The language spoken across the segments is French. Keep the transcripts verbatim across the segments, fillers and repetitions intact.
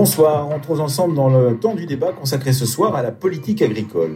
Bonsoir, entrons ensemble dans le temps du débat consacré ce soir à la politique agricole.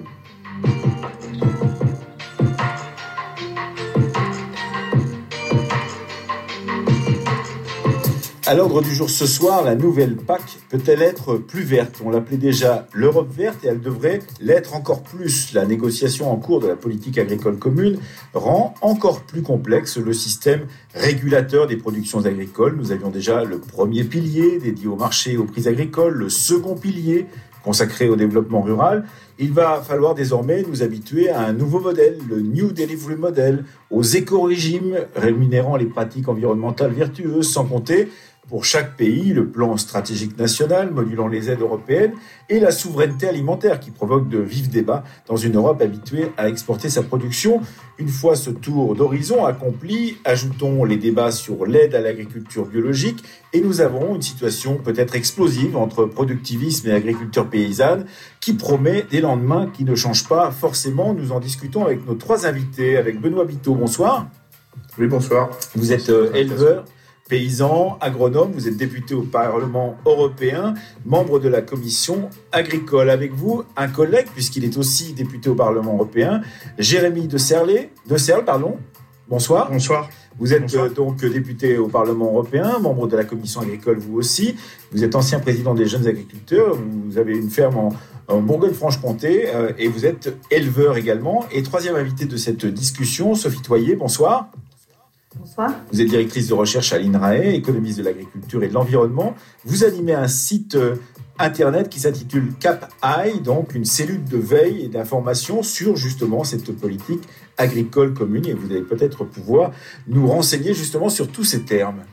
À l'ordre du jour ce soir, la nouvelle P A C peut-elle être plus verte ? On l'appelait déjà l'Europe verte et elle devrait l'être encore plus. La négociation en cours de la politique agricole commune rend encore plus complexe le système régulateur des productions agricoles. Nous avions déjà le premier pilier dédié au marché et aux prix agricoles, le second pilier consacré au développement rural. Il va falloir désormais nous habituer à un nouveau modèle, le New Delivery Model, aux éco-régimes rémunérant les pratiques environnementales vertueuses, sans compter pour chaque pays le plan stratégique national modulant les aides européennes et la souveraineté alimentaire qui provoque de vifs débats dans une Europe habituée à exporter sa production. Une fois ce tour d'horizon accompli, ajoutons les débats sur l'aide à l'agriculture biologique et nous avons une situation peut-être explosive entre productivisme et agriculture paysanne qui promet des lendemains qui ne changent pas forcément. Nous en discutons avec nos trois invités, avec Benoît Biteau. Bonsoir. Oui, bonsoir. Vous êtes euh, éleveur, paysan, agronome, vous êtes député au Parlement européen, membre de la commission agricole. Avec vous, un collègue, puisqu'il est aussi député au Parlement européen, Jérémy de Serlet, de Serle, pardon. Bonsoir. Bonsoir. Vous êtes Bonsoir. euh, donc député au Parlement européen, membre de la commission agricole, vous aussi. Vous êtes ancien président des jeunes agriculteurs, vous avez une ferme en, en Bourgogne-Franche-Comté euh, et vous êtes éleveur également. Et troisième invité de cette discussion, Sophie Toyer, bonsoir. Bonsoir. Vous êtes directrice de recherche à l'INRAE, économiste de l'agriculture et de l'environnement. Vous animez un site euh, internet qui s'intitule CapEye, donc une cellule de veille et d'information sur justement cette politique agricole commune. Et vous allez peut-être pouvoir nous renseigner justement sur tous ces termes.